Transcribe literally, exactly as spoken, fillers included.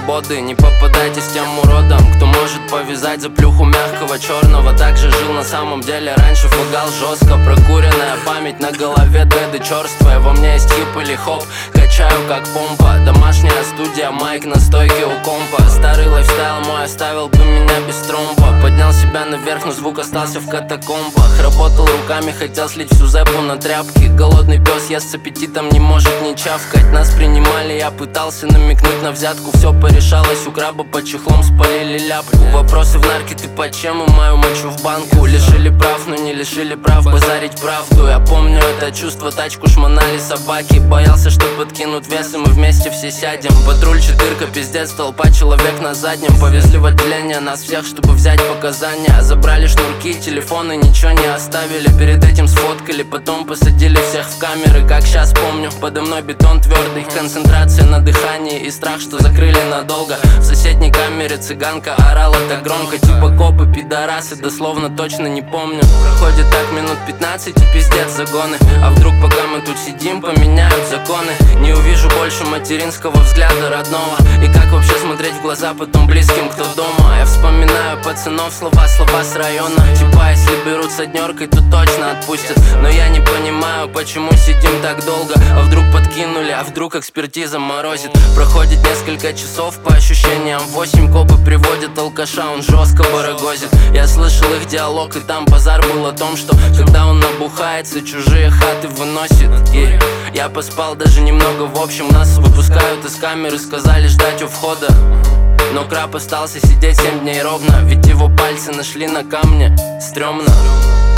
свободы. Не попадайтесь тем уродом, кто может повязать за плюху мягкого черного. Также жил на самом деле, раньше фугал жестко. Прокуренная память на голове, деды черствая. Во мне есть хип или хоп, качаю как помпа. Домашняя студия, майк на стойке у компа. Старый лайфстайл мой оставил бы меня без тромба. Поднял себя наверх, но звук остался в катакомбах. Работал руками, хотел слить всю зэпу на тряпки. Голодный пес ест с аппетитом, не может не чавкать. Нас принимали, я пытался намекнуть на взятку. Все порешалось, у краба под чехлом спалили ляпку. Вопросы в нарке, ты под чем? И мою мочу в банку. Лишили прав, но не лишили прав базарить правду. Я помню это чувство, тачку шмонали собаки. Боялся, что подкинут вес, и мы вместе все сядем. Патруль четырка, пиздец, толпа, человек на заднем. Повезли в отделение нас всех, чтобы взять показания. Забрали шнурки, телефоны, ничего не оставили. Перед этим сфоткали, потом посадили всех в камеры. Как сейчас помню, подо мной бетон твердый. Концентрация на дыхании и страх, что закрыли надолго. В соседней камере цыганка орала так громко, типа копы, пидорасы, дословно точно не помню. Проходит так минут пятнадцать и пиздец загоны. А вдруг пока мы тут сидим, поменяют законы. Не увижу больше материнского взгляда родного. И как вообще смотреть в глаза потом близким, кто дома? Я вспоминаю пацанов, слова, слова с района. Типа если берут с однеркой, то точно отпустят. Но я не понимаю, почему сидим так долго. А вдруг подкинули, а вдруг экспертиза морозит. Проходит несколько часов, по ощущениям восемь. Копы приводят алкаша, он жестко барагозит. Я слышал их диалог, и там базар был о том, что когда он набухается, чужие хаты выносит. И я поспал даже немного, в общем нас выпускают из камеры, сказали ждать у входа. Но краб остался сидеть семь дней ровно, ведь его пальцы нашли на камне. Стремно.